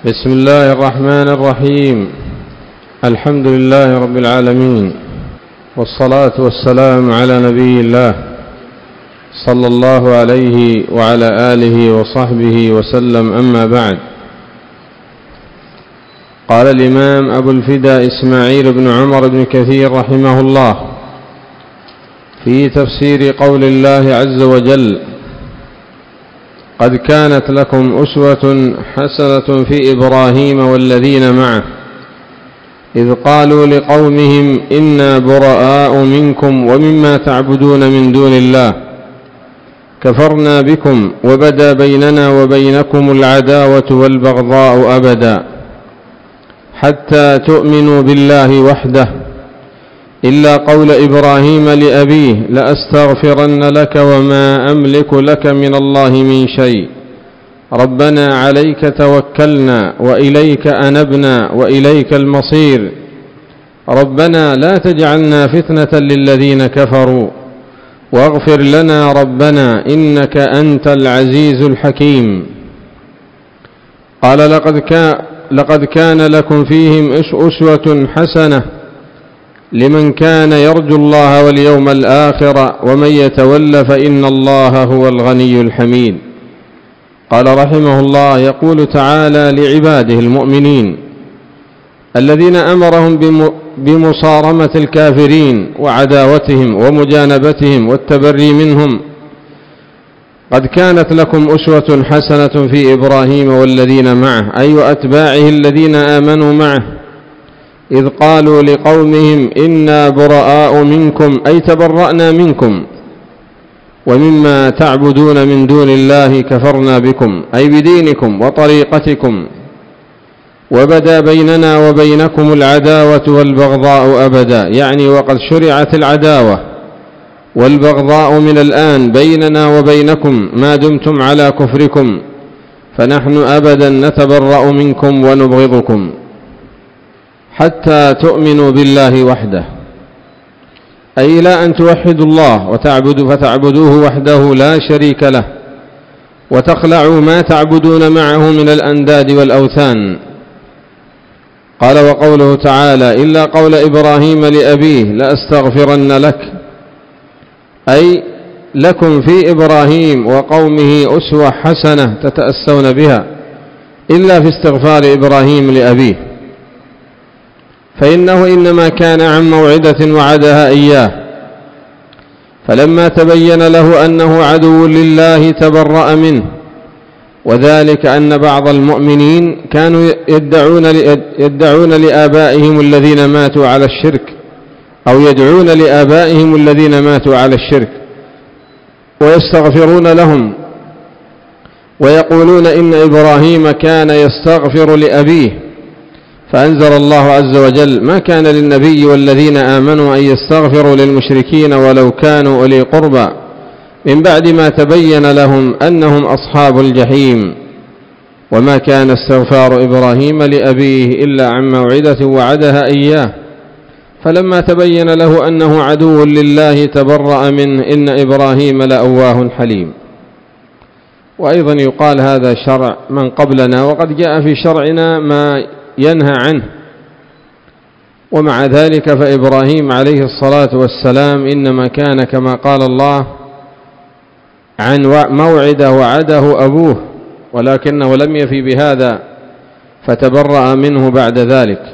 بسم الله الرحمن الرحيم. الحمد لله رب العالمين، والصلاة والسلام على نبي الله صلى الله عليه وعلى آله وصحبه وسلم. أما بعد، قال الإمام أبو الفداء إسماعيل بن عمر بن كثير رحمه الله في تفسير قول الله عز وجل: قد كانت لكم أسوة حسنة في إبراهيم والذين معه إذ قالوا لقومهم إنا براء منكم ومما تعبدون من دون الله كفرنا بكم وبدا بيننا وبينكم العداوة والبغضاء أبدا حتى تؤمنوا بالله وحده إلا قول إبراهيم لأبيه لأستغفرن لك وما أملك لك من الله من شيء ربنا عليك توكلنا وإليك أنبنا وإليك المصير ربنا لا تجعلنا فتنة للذين كفروا واغفر لنا ربنا إنك أنت العزيز الحكيم. قال: لقد كان لكم فيهم أسوة حسنة لمن كان يرجو الله واليوم الآخر ومن يتول فإن الله هو الغني الحميد. قال رحمه الله: يقول تعالى لعباده المؤمنين الذين أمرهم بمصارمة الكافرين وعداوتهم ومجانبتهم والتبري منهم: قد كانت لكم أسوة حسنة في إبراهيم والذين معه، أي وأتباعه الذين آمنوا معه، إذ قالوا لقومهم إنا براء منكم، أي تبرأنا منكم، ومما تعبدون من دون الله كفرنا بكم، أي بدينكم وطريقتكم، وبدا بيننا وبينكم العداوة والبغضاء أبدا، يعني وقد شرعت العداوة والبغضاء من الآن بيننا وبينكم ما دمتم على كفركم، فنحن أبدا نتبرأ منكم ونبغضكم حتى تؤمنوا بالله وحده، أي لا أن توحدوا الله فتعبدوه وحده لا شريك له، وتخلعوا ما تعبدون معه من الأنداد والأوثان. قال: وقوله تعالى: إلا قول إبراهيم لأبيه لأستغفرن لك، أي لكم في إبراهيم وقومه أسوة حسنة تتأسون بها، إلا في استغفار إبراهيم لأبيه، فإنه إنما كان عن موعدة وعدها إياه، فلما تبين له أنه عدو لله تبرأ منه، وذلك أن بعض المؤمنين كانوا يدعون لآبائهم الذين ماتوا على الشرك، أو يدعون لآبائهم الذين ماتوا على الشرك ويستغفرون لهم، ويقولون إن إبراهيم كان يستغفر لأبيه، فأنزل الله عز وجل: ما كان للنبي والذين آمنوا أن يستغفروا للمشركين ولو كانوا أولي قربى من بعد ما تبين لهم أنهم أصحاب الجحيم، وما كان استغفار إبراهيم لأبيه إلا عن موعدة وعدها إياه، فلما تبين له أنه عدو لله تبرأ منه، إن إبراهيم لأواه حليم. وأيضا يقال هذا شرع من قبلنا، وقد جاء في شرعنا ما ينهى عنه، ومع ذلك فإبراهيم عليه الصلاة والسلام إنما كان كما قال الله عن موعده وعده أبوه، ولكنه لم يفي بهذا فتبرأ منه بعد ذلك.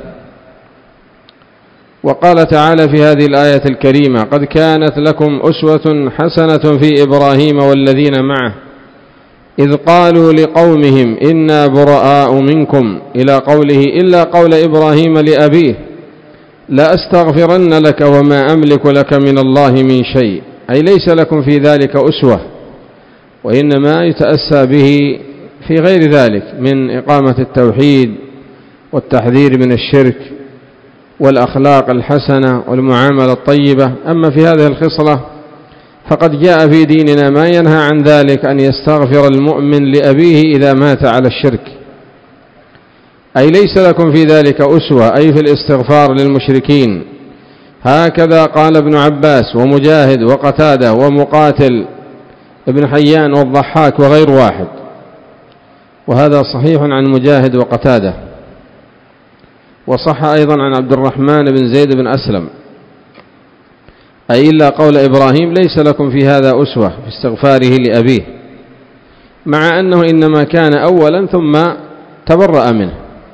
وقال تعالى في هذه الآية الكريمة: قد كانت لكم أسوة حسنة في إبراهيم والذين معه إذ قالوا لقومهم إنا براء منكم، إلى قوله إلا قول إبراهيم لأبيه لأستغفرن لك وما أملك لك من الله من شيء، أي ليس لكم في ذلك أسوة، وإنما يتأسى به في غير ذلك من إقامة التوحيد والتحذير من الشرك والأخلاق الحسنة والمعاملة الطيبة. أما في هذه الخصلة فقد جاء في ديننا ما ينهى عن ذلك، أن يستغفر المؤمن لأبيه إذا مات على الشرك، أي ليس لكم في ذلك أسوة، أي في الاستغفار للمشركين. هكذا قال ابن عباس ومجاهد وقتادة ومقاتل ابن حيان والضحاك وغير واحد. وهذا صحيح عن مجاهد وقتادة. وصح أيضا عن عبد الرحمن بن زيد بن أسلم أي إلا قول إبراهيم ليس لكم في هذا أسوة في استغفاره لأبيه، مع أنه إنما كان أولا ثم تبرأ منه.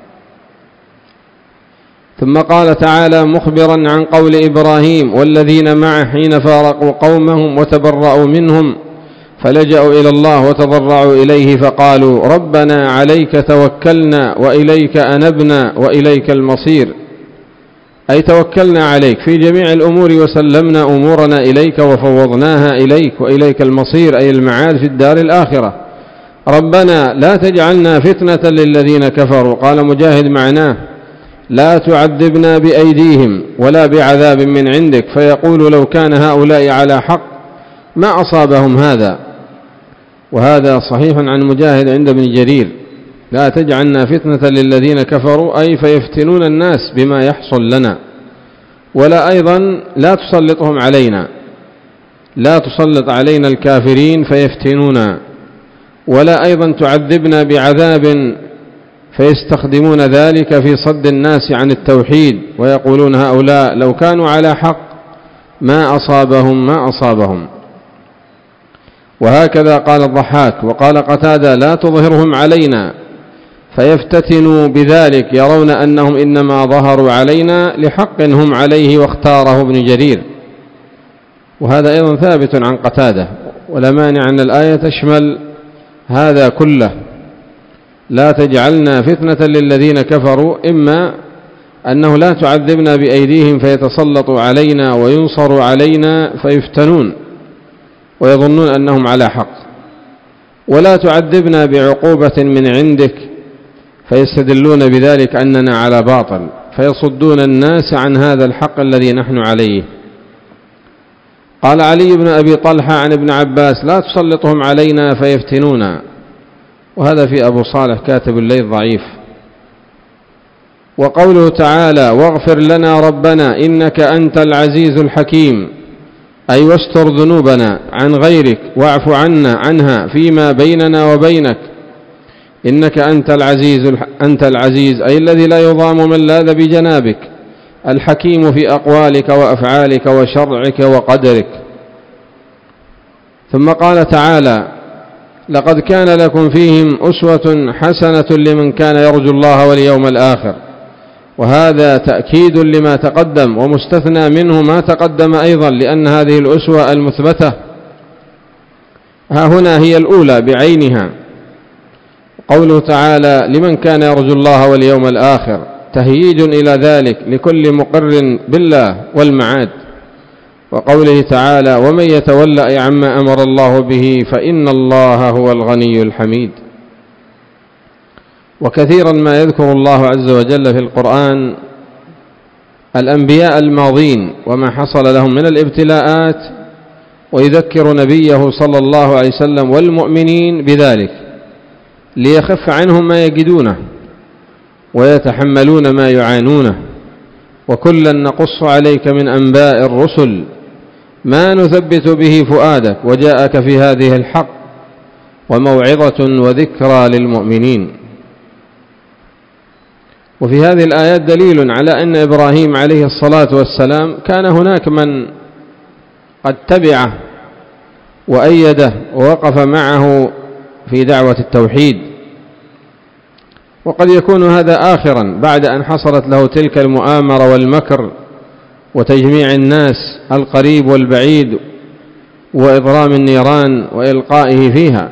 ثم قال تعالى مخبرا عن قول إبراهيم والذين معه حين فارقوا قومهم وتبرأوا منهم فلجأوا إلى الله وتضرعوا إليه فقالوا ربنا عليك توكلنا وإليك أنبنا وإليك المصير، أي توكلنا عليك في جميع الأمور وسلمنا أمورنا إليك وفوضناها إليك وإليك المصير أي المعاد في الدار الآخرة. ربنا لا تجعلنا فتنة للذين كفروا. قال مجاهد معناه لا تعذبنا بأيديهم ولا بعذاب من عندك، فيقول لو كان هؤلاء على حق ما أصابهم هذا. وهذا صحيح عن مجاهد عند ابن جرير لا تجعلنا فتنة للذين كفروا أي فيفتنون الناس بما يحصل لنا، ولا أيضا لا تسلطهم علينا، لا تسلط علينا الكافرين فيفتنونا، ولا أيضا تعذبنا بعذاب فيستخدمون ذلك في صد الناس عن التوحيد ويقولون هؤلاء لو كانوا على حق ما أصابهم. وهكذا قال الضحاك وقال قتادة لا تظهرهم علينا فيفتتنوا بذلك، يرون أنهم إنما ظهروا علينا لحق هم عليه واختاره ابن جرير. وهذا أيضا ثابت عن قتادة، ولا مانع أن الآية تشمل هذا كله، لا تجعلنا فتنة للذين كفروا، إما أنه لا تعذبنا بأيديهم فيتسلطوا علينا وينصروا علينا فيفتنون ويظنون أنهم على حق، ولا تعذبنا بعقوبة من عندك فيستدلون بذلك أننا على باطل فيصدون الناس عن هذا الحق الذي نحن عليه. قال علي بن أبي طلحة عن ابن عباس لا تسلطهم علينا فيفتنونا، وهذا في أبو صالح كاتب الليل ضعيف. وقوله تعالى واغفر لنا ربنا إنك أنت العزيز الحكيم، أي واستر ذنوبنا عن غيرك واعف عنا عنها فيما بيننا وبينك، إنك أنت العزيز أي الذي لا يضام من لاذ بجنابك، الحكيم في أقوالك وأفعالك وشرعك وقدرك. ثم قال تعالى لقد كان لكم فيهم أسوة حسنة لمن كان يرجو الله واليوم الآخر، وهذا تأكيد لما تقدم ومستثنى منه ما تقدم أيضا، لأن هذه الأسوة المثبتة ها هنا هي الأولى بعينها. قوله تعالى لمن كان يرجو الله واليوم الآخر تهييج إلى ذلك لكل مقر بالله والمعاد. وقوله تعالى ومن يتولى عما أمر الله به فإن الله هو الغني الحميد. وكثيرا ما يذكر الله عز وجل في القرآن الأنبياء الماضين وما حصل لهم من الابتلاءات، ويذكر نبيه صلى الله عليه وسلم والمؤمنين بذلك ليخف عنهم ما يجدونه ويتحملون ما يعانونه. وكلا نقص عليك من أنباء الرسل ما نثبت به فؤادك وجاءك في هذه الحق وموعظة وذكرى للمؤمنين. وفي هذه الآيات دليل على أن إبراهيم عليه الصلاة والسلام كان هناك من قد تبعه وأيده ووقف معه في دعوة التوحيد، وقد يكون هذا آخرا بعد أن حصلت له تلك المؤامرة والمكر وتجميع الناس القريب والبعيد وإضرام النيران وإلقائه فيها.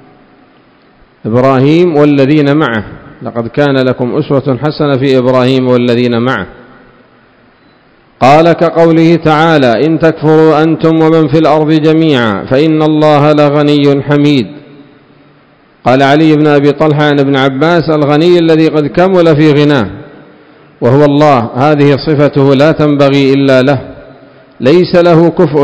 إبراهيم والذين معه لقد كان لكم أسوة حسنة في إبراهيم والذين معه. قال كقوله تعالى إن تكفروا أنتم ومن في الأرض جميعا فإن الله لغني حميد. قال علي بن أبي طلحة عن ابن عباس الغني الذي قد كمل في غناه وهو الله، هذه صفته لا تنبغي إلا له، ليس له كفء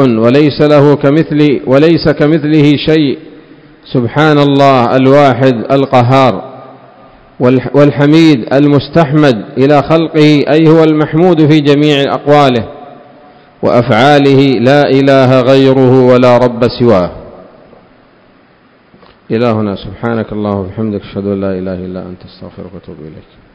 وليس كمثله شيء، سبحان الله الواحد القهار. والحميد المستحمد إلى خلقه أي هو المحمود في جميع أقواله وأفعاله، لا إله غيره ولا رب سواه. إلى هنا. سبحانك اللهم وبحمدك أشهد أن لا إله إلا أنت أستغفرك وأتوب إليك.